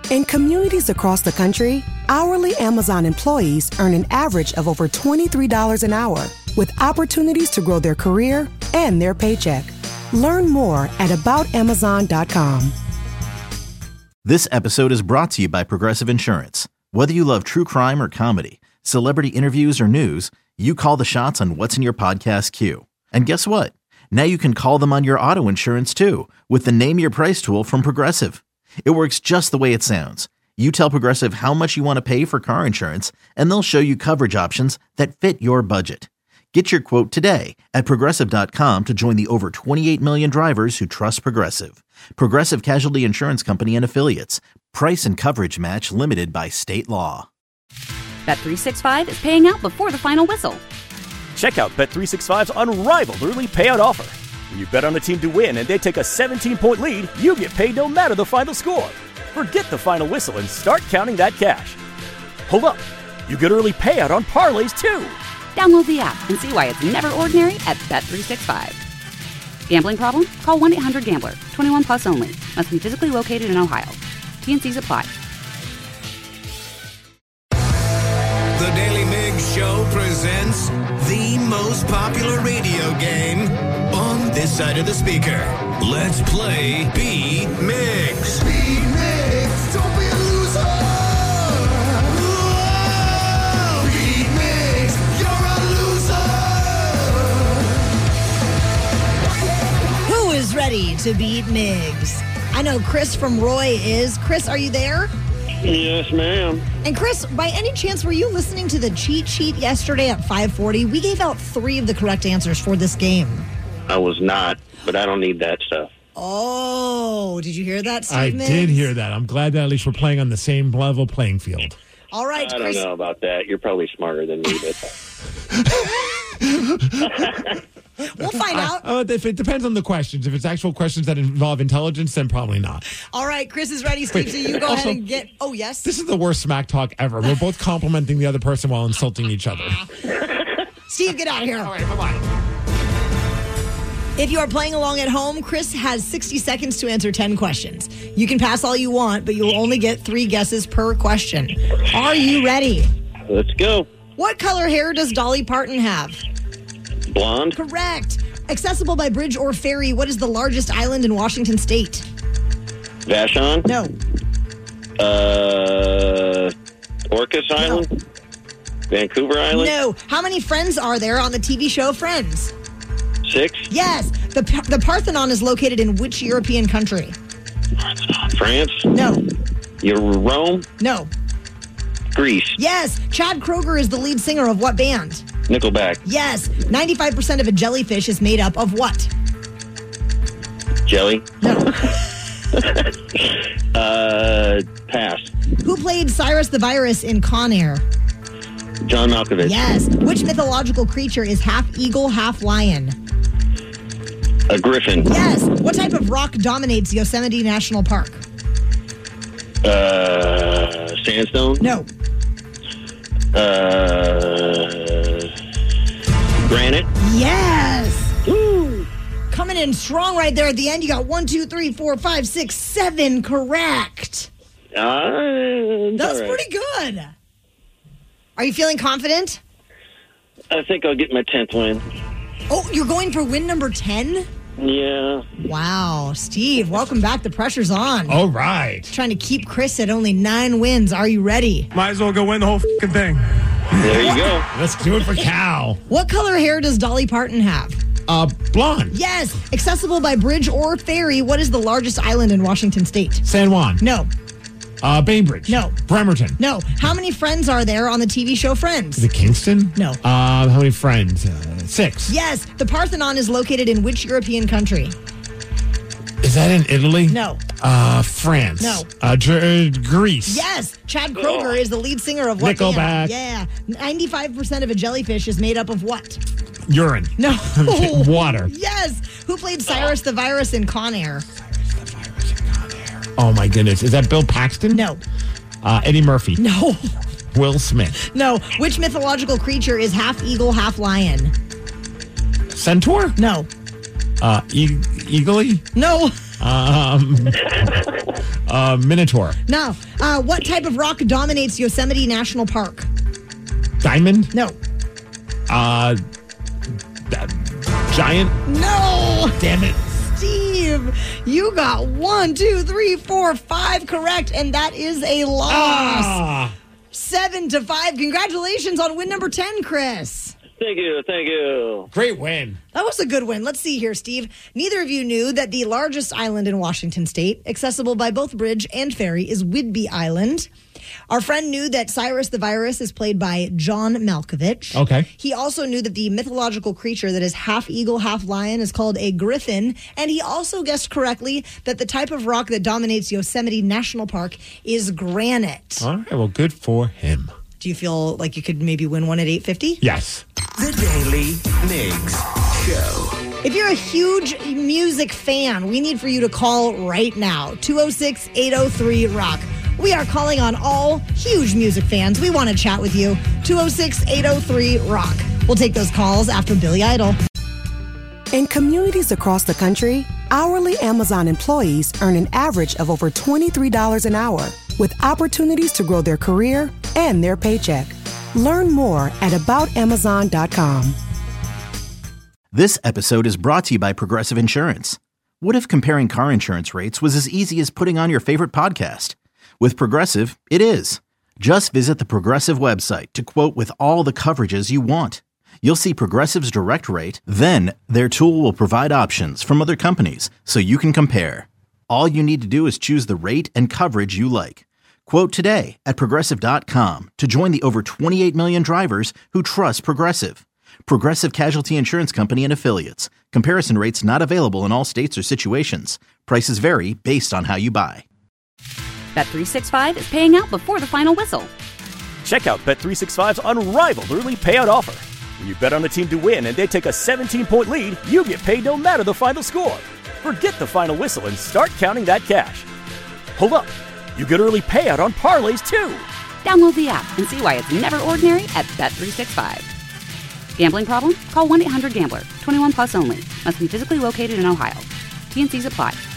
In communities across the country, hourly Amazon employees earn an average of over $23 an hour, with opportunities to grow their career and their paycheck. Learn more at aboutamazon.com. This episode is brought to you by Progressive Insurance. Whether you love true crime or comedy, celebrity interviews or news, you call the shots on what's in your podcast queue. And guess what? Now you can call them on your auto insurance too, with the Name Your Price tool from Progressive. It works just the way it sounds. You tell Progressive how much you want to pay for car insurance, and they'll show you coverage options that fit your budget. Get your quote today at Progressive.com to join the over 28 million drivers who trust Progressive. Progressive Casualty Insurance Company and Affiliates. Price and coverage match limited by state law. Bet365 is paying out before the final whistle. Check out Bet365's unrivaled early payout offer. When you bet on a team to win and they take a 17-point lead, you get paid no matter the final score. Forget the final whistle and start counting that cash. Hold up. You get early payout on parlays, too. Download the app and see why it's never ordinary at Bet365. Gambling problem? Call 1-800-GAMBLER. 21 plus only. Must be physically located in Ohio. T&Cs apply. The Daily Migs Show presents the most popular radio game on this side of the speaker. Let's play Beat Migs. Beat Migs, don't be a loser. Whoa! Beat Migs, you're a loser. Who is ready to beat Migs? I know Chris from Roy is. Chris, are you there? Yes, ma'am. And Chris, by any chance, were you listening to the cheat sheet yesterday at 5:40? We gave out 3 of the correct answers for this game. I was not, but I don't need that stuff. Oh, did you hear that, Steve I Migs? did hear that. I'm glad that at least we're playing on the same level playing field. All right, I Chris. don't know about that. You're probably smarter than me, but We'll find out. If it depends on the questions. If it's actual questions that involve intelligence, then probably not. All right, Chris is ready, Steve, so you go ahead and get... Oh, yes? This is the worst smack talk ever. We're both complimenting the other person while insulting each other. Steve, get out of here. All right, bye-bye. If you are playing along at home, Chris has 60 seconds to answer 10 questions. You can pass all you want, but you'll only get 3 guesses per question. Are you ready? let's go. What color hair does Dolly Parton have? Blonde. Correct. Accessible by bridge or ferry, what is the largest island in Washington State? Vashon. No. Orcas Island. No. Vancouver Island. No. How many friends are there on the TV show Friends? 6. Yes. The Parthenon is located in which European country? France. No. Rome. No. Greece. Yes. Chad Kroeger is the lead singer of what band? Nickelback. Yes. 95% of a jellyfish is made up of what? Jelly. No. Pass. Who played Cyrus the Virus in Con Air? John Malkovich. Yes. Which mythological creature is half eagle, half lion? A griffin. Yes. What type of rock dominates Yosemite National Park? Sandstone. No. Granite. Yes. Woo. Coming in strong right there at the end. You got 1, 2, 3, 4, 5, 6, 7 correct. That's pretty good. Are you feeling confident? I think I'll get my 10th win. Oh, you're going for win number 10? Yeah. Wow. Steve, welcome back. The pressure's on. All right. Trying to keep Chris at only 9 wins. Are you ready? Might as well go win the whole fucking thing. There you go. Let's do it for Cal. What color hair does Dolly Parton have? Blonde. Yes. Accessible by bridge or ferry, what is the largest island in Washington State? San Juan. No. Bainbridge. No. Bremerton. No. How many friends are there on the TV show Friends? Is it Kingston? No. How many friends? 6. Yes. The Parthenon is located in which European country? Is that in Italy? No. France. No. Greece. Yes. Chad Kroeger is the lead singer of what Nickelback. band? Yeah. 95% of a jellyfish is made up of what? Urine. No. Water. Yes. Who played Cyrus the Virus in Con Air? Oh, my goodness. Is that Bill Paxton? No. Eddie Murphy. No. Will Smith. No. Which mythological creature is half eagle, half lion? Centaur? No. Eagly? No. Minotaur. No. What type of rock dominates Yosemite National Park? Diamond? No. Giant? No. Damn it. Steve, you got 1, 2, 3, 4, 5 correct, and that is a loss. 7-5. Congratulations on win number 10, Chris. Thank you. Great win. That was a good win. Let's see here, Steve. Neither of you knew that the largest island in Washington State, accessible by both bridge and ferry, is Whidbey Island. Our friend knew that Cyrus the Virus is played by John Malkovich. Okay. He also knew that the mythological creature that is half eagle, half lion is called a griffin. And he also guessed correctly that the type of rock that dominates Yosemite National Park is granite. All right, well, good for him. Do you feel like you could maybe win one at 850? Yes. The Daily Migs Show. If you're a huge music fan, we need for you to call right now. 206-803-ROCK. We are calling on all huge music fans. We want to chat with you. 206-803-ROCK. We'll take those calls after Billy Idol. In communities across the country, hourly Amazon employees earn an average of over $23 an hour, with opportunities to grow their career and their paycheck. Learn more at aboutamazon.com. This episode is brought to you by Progressive Insurance. What if comparing car insurance rates was as easy as putting on your favorite podcast? With Progressive, it is. Just visit the Progressive website to quote with all the coverages you want. You'll see Progressive's direct rate, then their tool will provide options from other companies so you can compare. All you need to do is choose the rate and coverage you like. Quote today at Progressive.com to join the over 28 million drivers who trust Progressive. Progressive Casualty Insurance Company and Affiliates. Comparison rates not available in all states or situations. Prices vary based on how you buy. Bet365 is paying out before the final whistle. Check out Bet365's unrivaled early payout offer. When you bet on a team to win and they take a 17-point lead, you get paid no matter the final score. Forget the final whistle and start counting that cash. Hold up. You get early payout on parlays, too. Download the app and see why it's never ordinary at Bet365. Gambling problem? Call 1-800-GAMBLER. 21 plus only. Must be physically located in Ohio. T&Cs apply.